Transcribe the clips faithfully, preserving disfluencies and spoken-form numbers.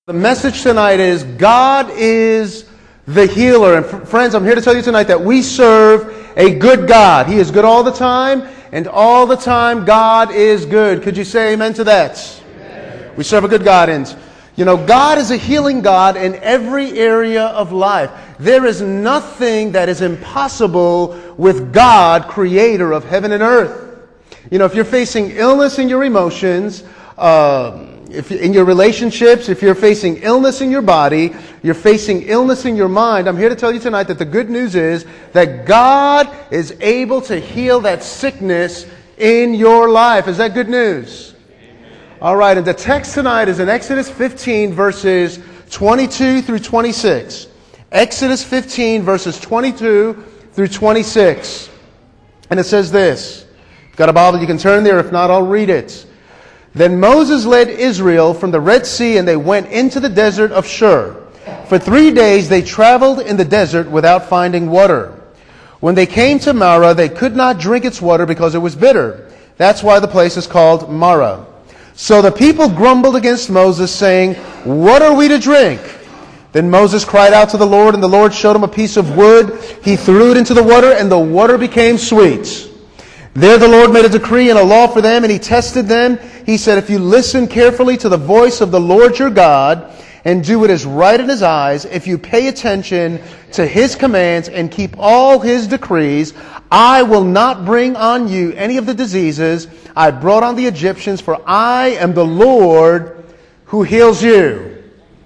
The message tonight is God is the healer. And f- friends, I'm here to tell you tonight that we serve a good God. He is good all the time, and all the time God is good. Could you say amen to that? Amen. We serve a good God, and you know, God is a healing God in every area of life. There is nothing that is impossible with God, creator of heaven and earth. You know, if you're facing illness in your emotions, uh, If in your relationships, if you're facing illness in your body, you're facing illness in your mind, I'm here to tell you tonight that the good news is that God is able to heal that sickness in your life. Is that good news? Amen. All right, and the text tonight is in Exodus fifteen, verses twenty-two through twenty-six. Exodus fifteen, verses twenty-two through twenty-six. And it says this. If you've got a Bible, you can turn there. If not, I'll read it. Then Moses led Israel from the Red Sea, and they went into the desert of Shur. For three days they traveled in the desert without finding water. When they came to Marah, they could not drink its water because it was bitter. That's why the place is called Marah. So the people grumbled against Moses, saying, "What are we to drink?" Then Moses cried out to the Lord, and the Lord showed him a piece of wood. He threw it into the water, and the water became sweet. There the Lord made a decree and a law for them, and He tested them. He said, "If you listen carefully to the voice of the Lord your God, and do what is right in His eyes, if you pay attention to His commands and keep all His decrees, I will not bring on you any of the diseases I brought on the Egyptians, for I am the Lord who heals you."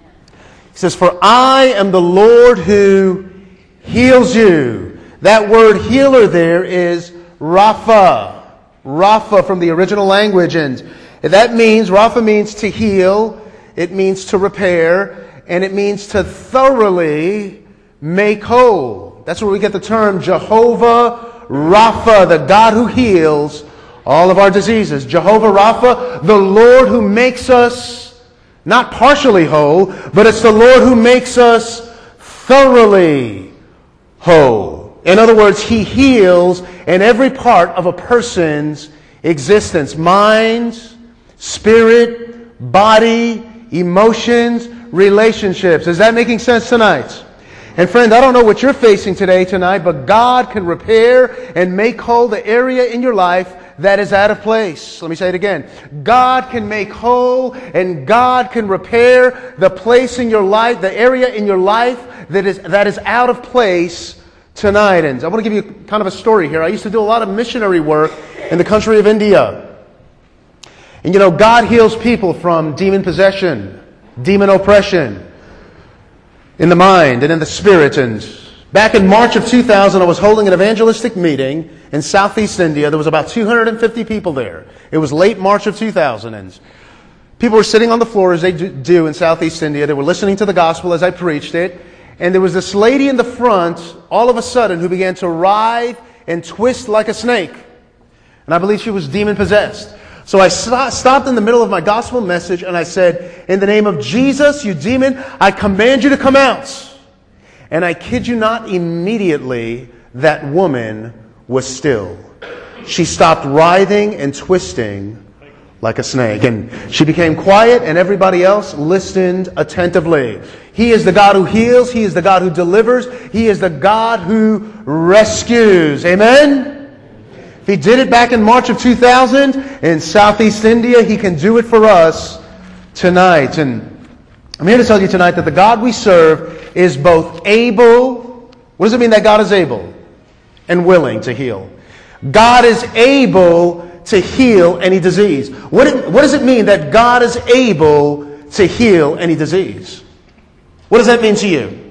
He says, "For I am the Lord who heals you." That word healer there is Rapha. Rapha from the original language. And that means, Rapha means to heal, it means to repair, and it means to thoroughly make whole. That's where we get the term Jehovah Rapha, the God who heals all of our diseases. Jehovah Rapha, the Lord who makes us not partially whole, but it's the Lord who makes us thoroughly whole. In other words, He heals in every part of a person's existence. Mind, spirit, body, emotions, relationships. Is that making sense tonight? And friend, I don't know what you're facing today, tonight, but God can repair and make whole the area in your life that is out of place. Let me say it again. God can make whole and God can repair the place in your life, the area in your life that is that is out of place tonight. And I want to give you kind of a story here. I used to do a lot of missionary work in the country of India. And you know, God heals people from demon possession, demon oppression in the mind and in the spirit. And back in March of two thousand, I was holding an evangelistic meeting in Southeast India. There was about two hundred fifty people there. It was late March of two thousand, and people were sitting on the floor as they do in Southeast India. They were listening to the gospel as I preached it. And there was this lady in the front, all of a sudden, who began to writhe and twist like a snake. And I believe she was demon-possessed. So I st- stopped in the middle of my gospel message and I said, "In the name of Jesus, you demon, I command you to come out." And I kid you not, immediately that woman was still. She stopped writhing and twisting like a snake. And she became quiet, and everybody else listened attentively. He is the God who heals. He is the God who delivers. He is the God who rescues. Amen? If He did it back in March of two thousand in Southeast India, He can do it for us tonight. And I'm here to tell you tonight that the God we serve is both able. What does it mean that God is able? And willing to heal. God is able to heal any disease. What, it, what does it mean that God is able to heal any disease? What does that mean to you?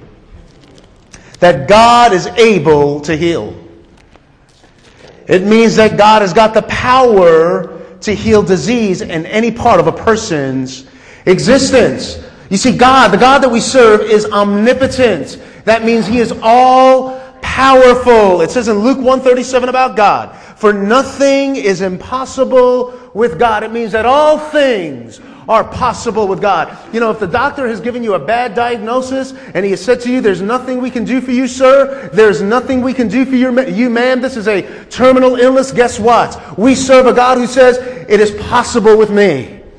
That God is able to heal. It means that God has got the power to heal disease in any part of a person's existence. You see, God, the God that we serve, is omnipotent. That means He is all powerful. It says in Luke one thirty-seven about God, "For nothing is impossible with God." It means that all things are possible with God. You know, if the doctor has given you a bad diagnosis and he has said to you, "There's nothing we can do for you, sir. There's nothing we can do for you, you ma'am. This is a terminal illness." Guess what? We serve a God who says, "It is possible with me."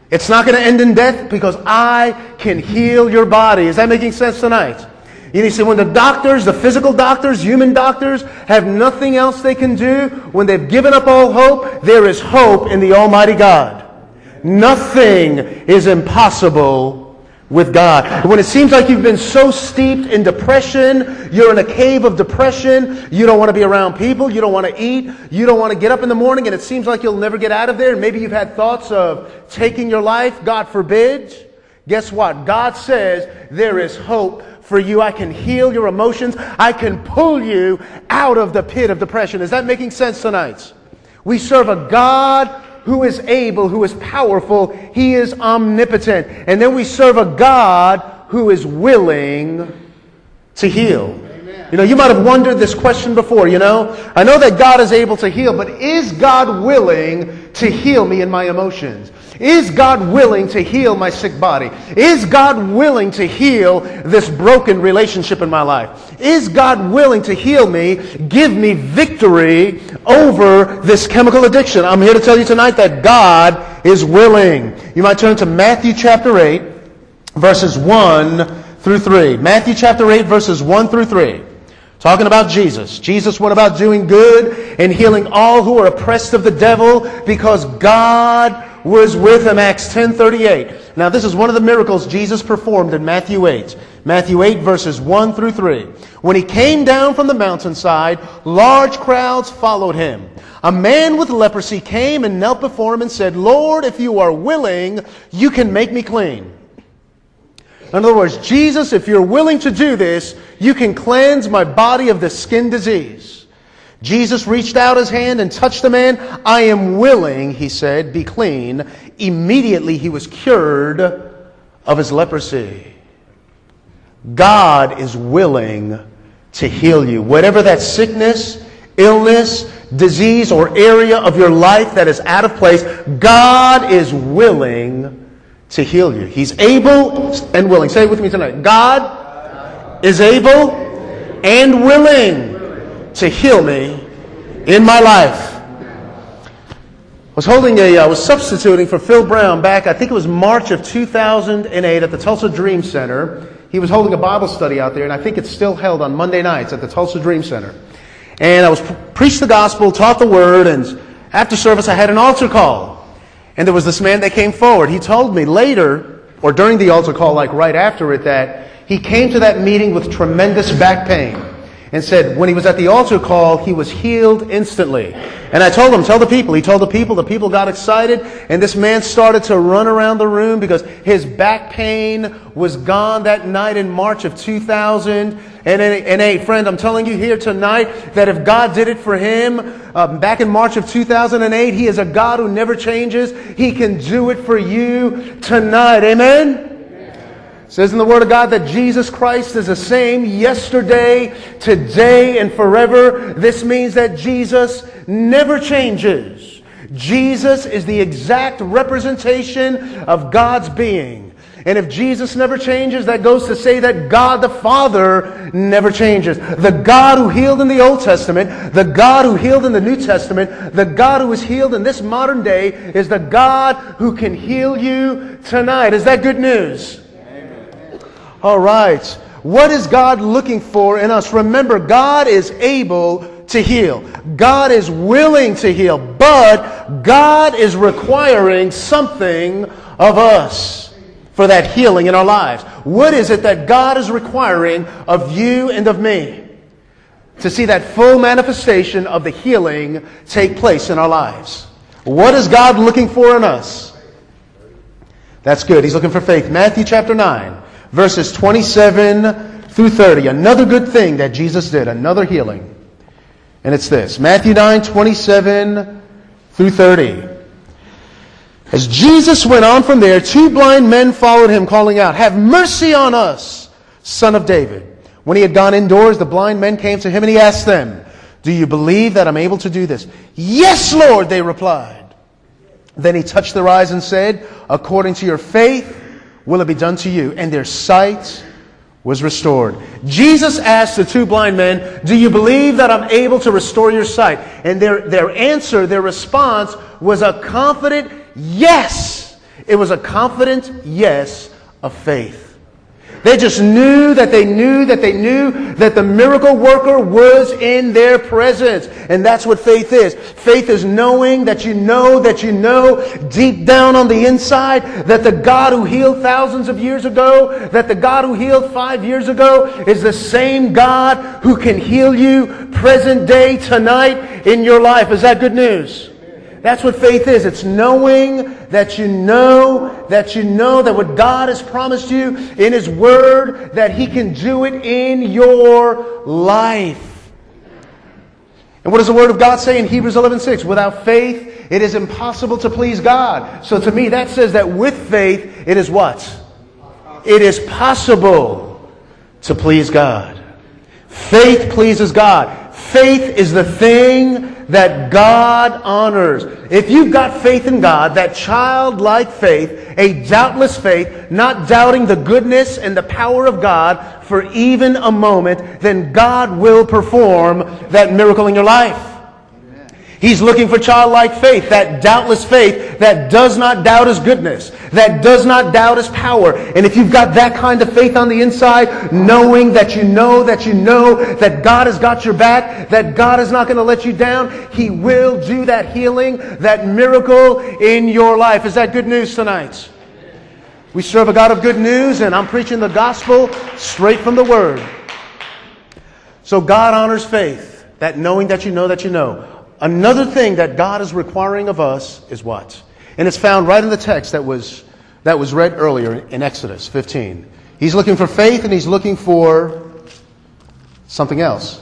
It's not going to end in death because I can heal your body. Is that making sense tonight? You see, when the doctors, the physical doctors, human doctors, have nothing else they can do, when they've given up all hope, there is hope in the Almighty God. Nothing is impossible with God. When it seems like you've been so steeped in depression, you're in a cave of depression, you don't want to be around people, you don't want to eat, you don't want to get up in the morning, and it seems like you'll never get out of there, and maybe you've had thoughts of taking your life, God forbid. Guess what? God says there is hope for you. I can heal your emotions. I can pull you out of the pit of depression. Is that making sense tonight? We serve a God who is able, who is powerful. He is omnipotent. And then we serve a God who is willing to heal. Amen. You know, you might have wondered this question before, you know. I know that God is able to heal, but is God willing to heal me in my emotions? Is God willing to heal my sick body? Is God willing to heal this broken relationship in my life? Is God willing to heal me, give me victory over this chemical addiction? I'm here to tell you tonight that God is willing. You might turn to Matthew chapter eight, verses one through three. Matthew chapter eight, verses one through three. Talking about Jesus. Jesus went about doing good and healing all who are oppressed of the devil because God was with him. Acts ten thirty-eight. Now this is one of the miracles Jesus performed in Matthew eight. Matthew eight verses one through three. When he came down from the mountainside, large crowds followed him. A man with leprosy came and knelt before him and said, "Lord, if you are willing, you can make me clean." In other words, Jesus, if you're willing to do this, you can cleanse my body of this skin disease. Jesus reached out his hand and touched the man. "I am willing," he said, "be clean." Immediately he was cured of his leprosy. God is willing to heal you. Whatever that sickness, illness, disease, or area of your life that is out of place, God is willing to heal you. He's able and willing. Say it with me tonight. God is able and willing to heal me in my life. I was holding a, I was substituting for Phil Brown back, I think it was March of two thousand eight at the Tulsa Dream Center. He was holding a Bible study out there, and I think it's still held on Monday nights at the Tulsa Dream Center. And I was pre- preached the gospel, taught the word, and after service I had an altar call. And there was this man that came forward. He told me later, or during the altar call, like right after it, that he came to that meeting with tremendous back pain. And said when he was at the altar call, he was healed instantly. And I told him, tell the people. He told the people. The people got excited. And this man started to run around the room because his back pain was gone that night in March of two thousand eight. And hey, friend, I'm telling you here tonight that if God did it for him um, back in March of two thousand eight, He is a God who never changes. He can do it for you tonight. Amen? It says in the Word of God that Jesus Christ is the same yesterday, today, and forever. This means that Jesus never changes. Jesus is the exact representation of God's being. And if Jesus never changes, that goes to say that God the Father never changes. The God who healed in the Old Testament, the God who healed in the New Testament, the God who is healed in this modern day is the God who can heal you tonight. Is that good news? All right. What is God looking for in us? Remember, God is able to heal. God is willing to heal. But God is requiring something of us for that healing in our lives. What is it that God is requiring of you and of me to see that full manifestation of the healing take place in our lives? What is God looking for in us? That's good. He's looking for faith. Matthew chapter nine. Verses twenty-seven through thirty. Another good thing that Jesus did. Another healing. And it's this. Matthew nine, twenty-seven through thirty. As Jesus went on from there, two blind men followed him, calling out, "Have mercy on us, Son of David." When he had gone indoors, the blind men came to him, and he asked them, "Do you believe that I'm able to do this?" "Yes, Lord," they replied. Then he touched their eyes and said, "According to your faith, will it be done to you?" And their sight was restored. Jesus asked the two blind men, "Do you believe that I'm able to restore your sight?" And their, their answer, their response was a confident yes. It was a confident yes of faith. They just knew that they knew that they knew that the miracle worker was in their presence. And that's what faith is. Faith is knowing that you know that you know deep down on the inside that the God who healed thousands of years ago, that the God who healed five years ago is the same God who can heal you present day tonight in your life. Is that good news? That's what faith is. It's knowing that you know, that you know that what God has promised you in His Word, that He can do it in your life. And what does the Word of God say in Hebrews eleven six? Without faith, it is impossible to please God. So to me, that says that with faith, it is what? It is possible to please God. Faith pleases God. Faith is the thing that God honors. If you've got faith in God, that childlike faith, a doubtless faith, not doubting the goodness and the power of God for even a moment, then God will perform that miracle in your life. He's looking for childlike faith, that doubtless faith that does not doubt His goodness, that does not doubt His power. And if you've got that kind of faith on the inside, knowing that you know that you know that God has got your back, that God is not going to let you down, He will do that healing, that miracle in your life. Is that good news tonight? We serve a God of good news, and I'm preaching the gospel straight from the Word. So God honors faith, that knowing that you know that you know. Another thing that God is requiring of us is what? And it's found right in the text that was that was read earlier in Exodus fifteen. He's looking for faith, and He's looking for something else.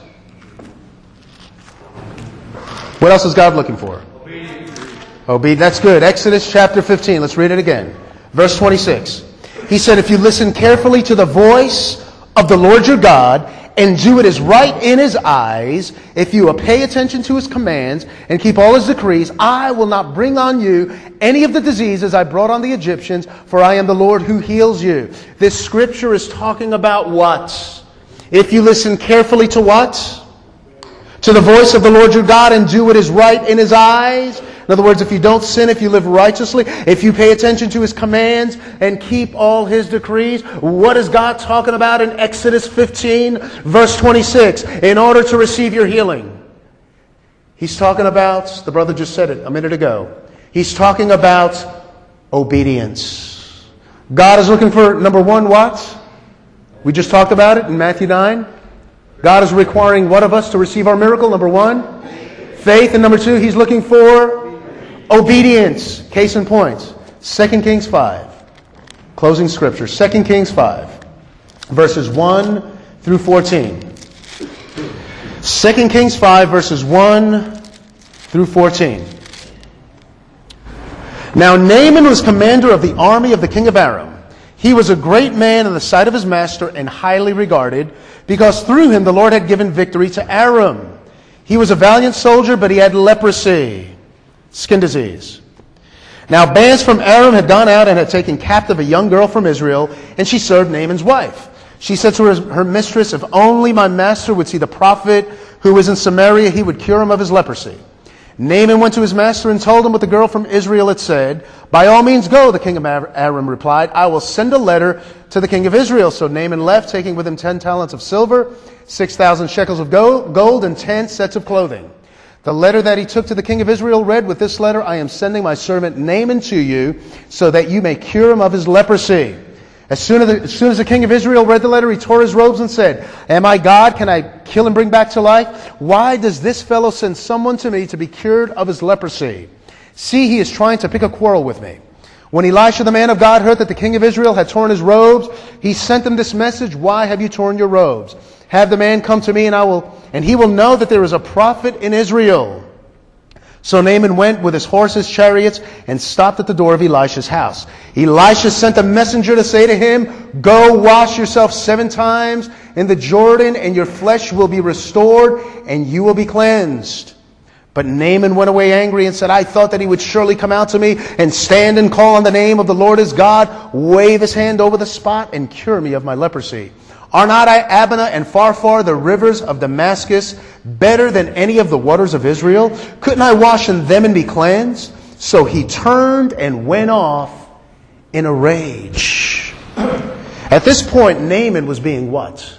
What else is God looking for? Obedience. Obedience. That's good. Exodus chapter fifteen. Let's read it again. Verse twenty-six. He said, if you listen carefully to the voice of the Lord your God, and do it as right in His eyes, if you will pay attention to His commands and keep all His decrees, I will not bring on you any of the diseases I brought on the Egyptians, for I am the Lord who heals you. This scripture is talking about what? If you listen carefully to what? To the voice of the Lord your God and do what is right in His eyes. In other words, if you don't sin, if you live righteously, if you pay attention to His commands and keep all His decrees, what is God talking about in Exodus fifteen, verse twenty-six? In order to receive your healing. He's talking about, the brother just said it a minute ago, He's talking about obedience. God is looking for, number one, what? We just talked about it in Matthew nine. God is requiring what of us to receive our miracle? Number one, faith. And number two, He's looking for obedience. Case in point, Second Kings five. Closing scripture. Second Kings five. Verses one through fourteen. Second Kings five, verses one through fourteen. Now Naaman was commander of the army of the king of Aram. He was a great man in the sight of his master and highly regarded, because through him the Lord had given victory to Aram. He was a valiant soldier, but he had leprosy, skin disease. Now bands from Aram had gone out and had taken captive a young girl from Israel, and she served Naaman's wife. She said to her, her mistress, if only my master would see the prophet who is in Samaria, he would cure him of his leprosy. Naaman went to his master and told him what the girl from Israel had said. By all means go, the king of Aram replied. I will send a letter to the king of Israel. So Naaman left, taking with him ten talents of silver, six thousand shekels of gold, and ten sets of clothing. The letter that he took to the king of Israel read, with this letter I am sending my servant Naaman to you, so that you may cure him of his leprosy. As soon as, the, as soon as the king of Israel read the letter, he tore his robes and said, am I God? Can I kill and bring back to life? Why does this fellow send someone to me to be cured of his leprosy? See, he is trying to pick a quarrel with me. When Elisha the man of God heard that the king of Israel had torn his robes, he sent him this message, why have you torn your robes? Have the man come to me, and I will, and he will know that there is a prophet in Israel. So Naaman went with his horses, chariots, and stopped at the door of Elisha's house. Elisha sent a messenger to say to him, go wash yourself seven times in the Jordan, and your flesh will be restored, and you will be cleansed. But Naaman went away angry and said, I thought that he would surely come out to me and stand and call on the name of the Lord his God, wave his hand over the spot, and cure me of my leprosy. Are not I Abana and Pharpar, the rivers of Damascus, better than any of the waters of Israel? Couldn't I wash in them and be cleansed? So he turned and went off in a rage. At this point, Naaman was being what?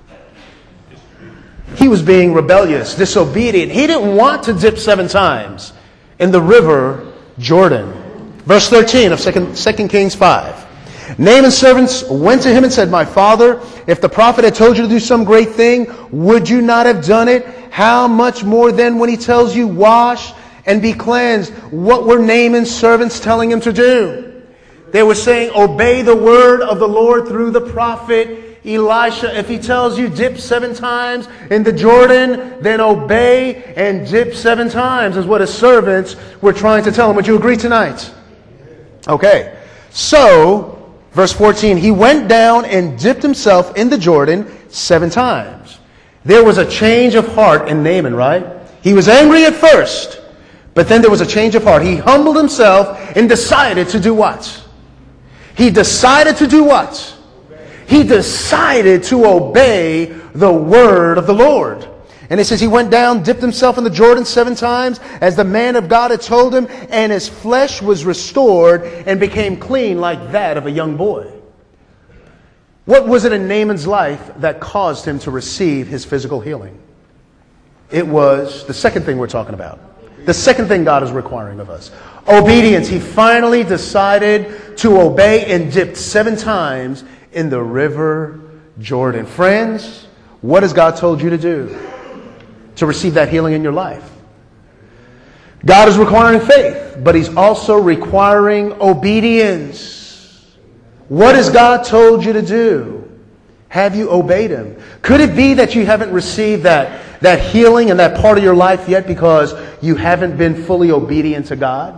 He was being rebellious, disobedient. He didn't want to dip seven times in the river Jordan. Verse thirteen of Second Kings five. Naaman's servants went to him and said, "My father, if the prophet had told you to do some great thing, would you not have done it? How much more then when he tells you, wash and be cleansed?" What were Naaman's servants telling him to do? They were saying, obey the word of the Lord through the prophet Elisha. If he tells you dip seven times in the Jordan, then obey and dip seven times, is what his servants were trying to tell him. Would you agree tonight? Okay. So, verse fourteen, he went down and dipped himself in the Jordan seven times. There was a change of heart in Naaman, right? He was angry at first, but then there was a change of heart. He humbled himself and decided to do what? He decided to do what? He decided to obey the word of the Lord. And it says he went down, dipped himself in the Jordan seven times, as the man of God had told him, and his flesh was restored and became clean like that of a young boy. What was it in Naaman's life that caused him to receive his physical healing? It was the second thing we're talking about. The second thing God is requiring of us. Obedience. He finally decided to obey and dipped seven times in the river Jordan. Friends, what has God told you to do to receive that healing in your life? God is requiring faith, but He's also requiring obedience. What has God told you to do? Have you obeyed Him? Could it be that you haven't received that, that healing in that part of your life yet because you haven't been fully obedient to God?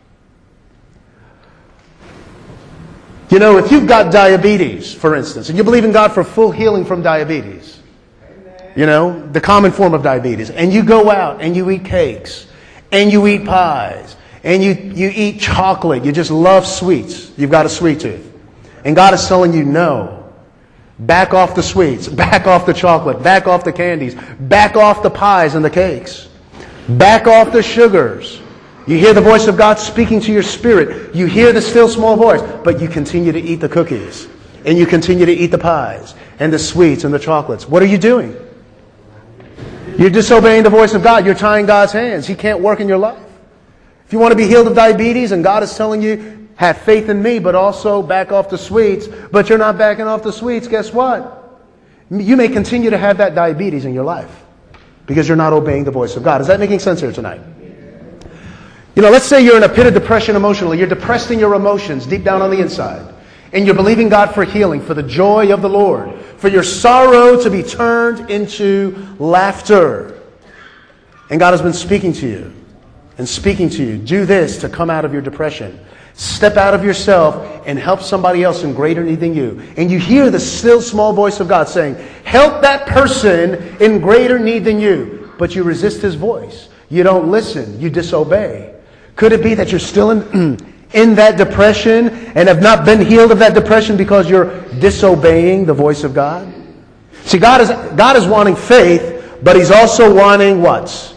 You know, if you've got diabetes, for instance, and you believe in God for full healing from diabetes, you know, the common form of diabetes, and you go out and you eat cakes, and you eat pies, and you, you eat chocolate, you just love sweets, you've got a sweet tooth, and God is telling you no, back off the sweets, back off the chocolate, back off the candies, back off the pies and the cakes, back off the sugars. You hear the voice of God speaking to your spirit. You hear the still small voice, but you continue to eat the cookies, and you continue to eat the pies and the sweets and the chocolates. What are you doing? You're disobeying the voice of God. You're tying God's hands. He can't work in your life. If you want to be healed of diabetes and God is telling you, have faith in me, but also back off the sweets, but you're not backing off the sweets, guess what? You may continue to have that diabetes in your life because you're not obeying the voice of God. Is that making sense here tonight? You know, let's say you're in a pit of depression emotionally. You're depressed in your emotions deep down on the inside. And you're believing God for healing, for the joy of the Lord, for your sorrow to be turned into laughter. And God has been speaking to you and speaking to you. Do this to come out of your depression. Step out of yourself and help somebody else in greater need than you. And you hear the still small voice of God saying, help that person in greater need than you. But you resist His voice. You don't listen. You disobey. Could it be that you're still in, in that depression and have not been healed of that depression because you're disobeying the voice of God? See, God is, God is wanting faith, but He's also wanting what?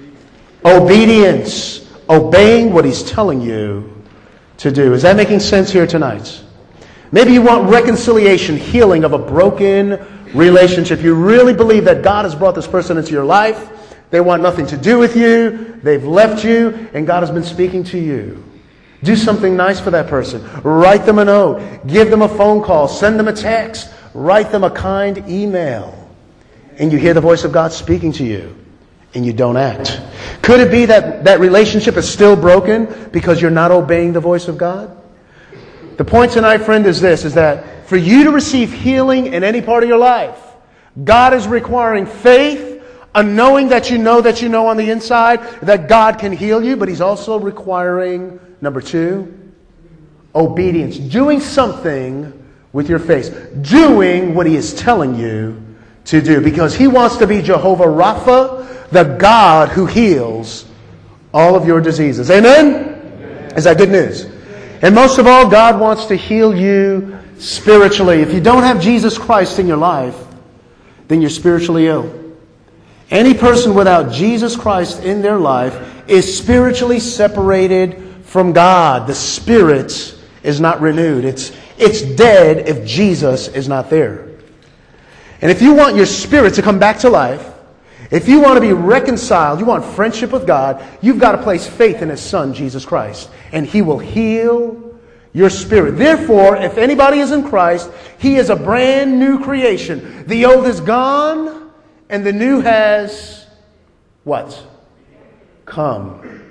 Obedience. Obeying what He's telling you to do. Is that making sense here tonight? Maybe you want reconciliation, healing of a broken relationship. You really believe that God has brought this person into your life. They want nothing to do with you. They've left you, and God has been speaking to you. Do something nice for that person. Write them a note. Give them a phone call. Send them a text. Write them a kind email. And you hear the voice of God speaking to you, and you don't act. Could it be that that relationship is still broken because you're not obeying the voice of God? The point tonight, friend, is this, is that for you to receive healing in any part of your life, God is requiring faith, a knowing that you know that you know on the inside that God can heal you, but He's also requiring, number two, obedience. Doing something with your face. Doing what He is telling you to do. Because He wants to be Jehovah Rapha, the God who heals all of your diseases. Amen? Amen. Is that good news? And most of all, God wants to heal you spiritually. If you don't have Jesus Christ in your life, then you're spiritually ill. Any person without Jesus Christ in their life is spiritually separated from God. The Spirit is not renewed. It's, it's dead if Jesus is not there. And if you want your spirit to come back to life, if you want to be reconciled, you want friendship with God, you've got to place faith in His Son, Jesus Christ. And He will heal your spirit. Therefore, if anybody is in Christ, he is a brand new creation. The old is gone, and the new has what? Come.